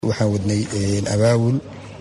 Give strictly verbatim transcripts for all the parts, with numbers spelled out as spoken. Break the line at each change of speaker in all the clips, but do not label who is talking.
waxaan wadnay abaabul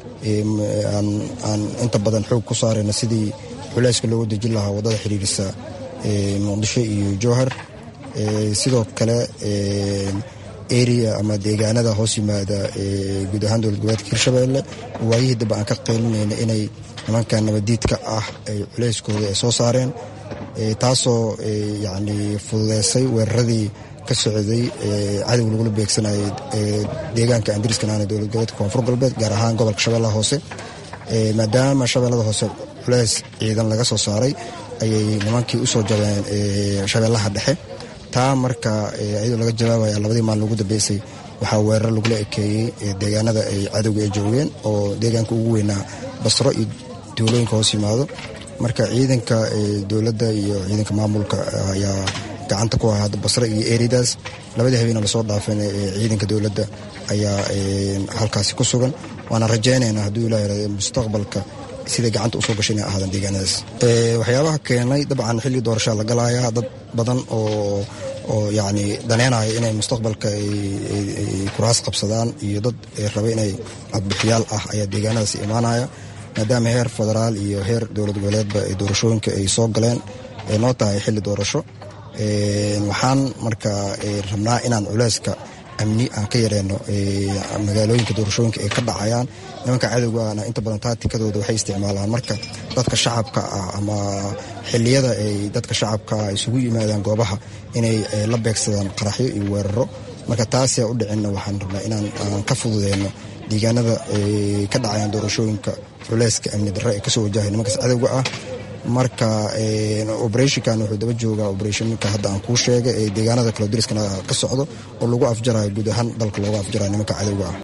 aan inta badan xoog ku saarayna sidii culayska loogu dejin lahaa wadada xiriirisa muqdisho iyo jowhar. sidoo kale area ama deegaanada hoos yimaada guud ahaan dowlad goboleedka hirshabeelle waayihii daba aan ka qeylinayna inay nimankan nabadiidka ah ay culayskooda ay soo saareen, taasoo yani fududeysay weeraradii ka socday cadowga lagula beegsanayay deegaanka andiriskanaana dowlad goboleedka koonfur galbeed, gaar ahaan gobolka shabeellaha hoose. maadaama shabeellada hoose culays ciidan laga soo saaray ayay nimankii usoo jabeen shabeellaha dhexe. taa marka iyadoo laga jawaabaya labadii maalin ugu dambeysay waxaa weerar lagula ekeeyey deegaanada ay cadowga ay joogeen oo deegaanka ugu weynaa basro iyo tuulooyinka hoos yimaado. marka ciidanka dowladda iyo ciidanka maamulka ayaa gacanta ku ahaa basro iyo eridaas. labadii habeena lasoo dhaafeen ciidanka dowladda ayaa halkaasi ku sugan, waana rajaynaynaa hadduu ilaa yaraado mustaqbalka siday gacanta usoo gashay inay ahaadaan deegaanadaas. waxyaabaha keenay dabcan xilli doorashaa la galayaa, dad badan oo oo yacni daneynaya inay mustaqbalka ay kuraas qabsadaan iyo dad raba inay codbixiyaal ah ayaa deegaanadaas imaanaya, maadaama heer federaal iyo heer dowlad goboleedba ay doorashooyinka ay soo galeen ay noo tahay xilli doorasho. waxaan marka rabnaa inaan culeyska amni aan ka yareyno magaalooyinka doorashooyinka ay ka dhacayaan. nimanka cadowgaana inta badan taatikadooda waxay isticmaalaan marka dadka shacabka ah ama xiliyada ay dadka shacabka isugu yimaadaan goobaha inay la beegsadaan qaraxyo iyo weeraro. marka taasi u dhicinna waxaan rabnaa inaan ka fududeyno deegaanada ka dhacayaan doorashooyinka culeyska amni darre ee kasoo wajahay nimankaas cadowga ah. marka operationkan wuxuu daba joogaa operationka hadda aan kuu sheegay ee deegaanada kala diriskana ka socdo oo lagu afjarayo guud ahaan dalka looga afjarayo nimanka cadowga ah.